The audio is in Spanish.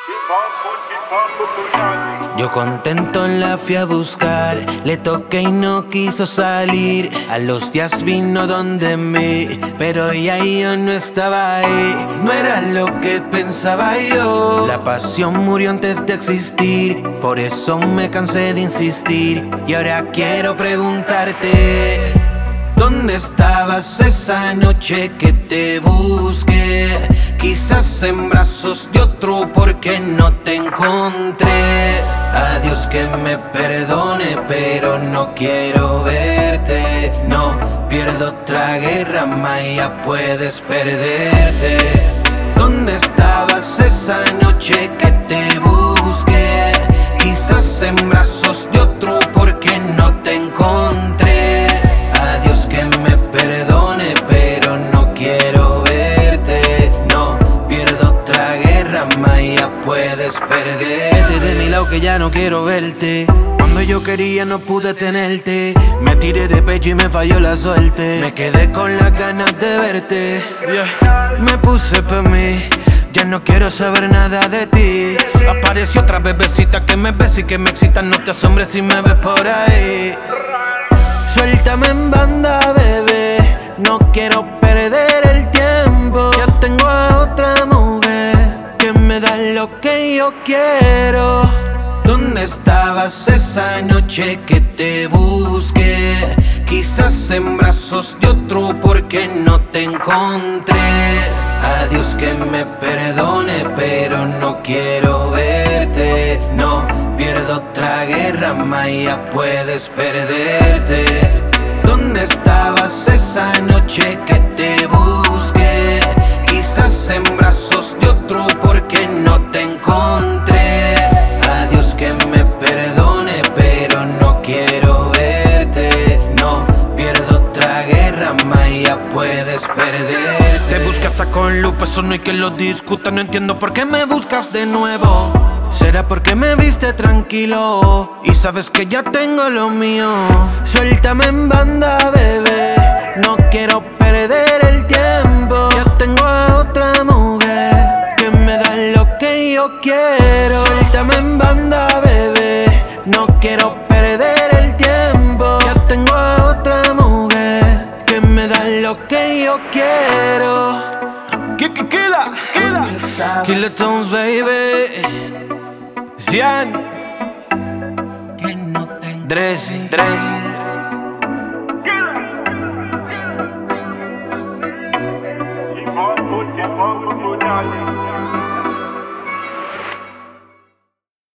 Yo contento la fui a buscar, le toqué y no quiso salir. A los días vino donde mí, pero ya yo no estaba ahí. No era lo que pensaba yo, la pasión murió antes de existir. Por eso me cansé de insistir y ahora quiero preguntarte: ¿dónde estabas esa noche que te busqué? Quizás en brazos de otro porque no te encontré. Adiós, que me perdone, pero no quiero verte. No pierdo otra guerra, Maya, puedes perderte. ¿Dónde estabas esa noche que te busqué? Quizás en brazos de otro porque no te encontré. Adiós, que me perdone, pero no quiero verte. No pierdo otra guerra, Maya, puedes perderte. De mi lado que ya no quiero verte. Cuando yo quería no pude tenerte. Me tiré de pecho y me falló la suerte. Me quedé con las ganas de verte, Me puse pa' mí, ya no quiero saber nada de ti. Apareció otra bebecita que me besa y que me excita. No te asombres si me ves por ahí. Suéltame en banda, bebé, no quiero perder el tiempo. Ya tengo a otra mujer que me da lo que yo quiero. ¿Dónde estabas esa noche que te busqué? Quizás en brazos de otro porque no te encontré. Adiós, que me perdone, pero no quiero verte. No pierdo otra guerra, Maya, puedes perderte. ¿Dónde estabas esa noche que te busqué? Quizás en brazos de otro porque no te encontré. Adiós, que me perdone, pero no quiero verte. No pierdo otra guerra, Maya, puedes perderte. Te buscas hasta con lupa, eso no hay que lo discuta. No entiendo por qué me buscas de nuevo. ¿Será porque me viste tranquilo y sabes que ya tengo lo mío? Suéltame en banda, bebé, no quiero perder el tiempo. Ya tengo a otra mujer que me da lo que yo quiero. Suéltame en banda, bebé, no quiero perder el tiempo. Ya tengo a otra mujer que me da lo que yo quiero. Killer Tones, baby. Cian Dres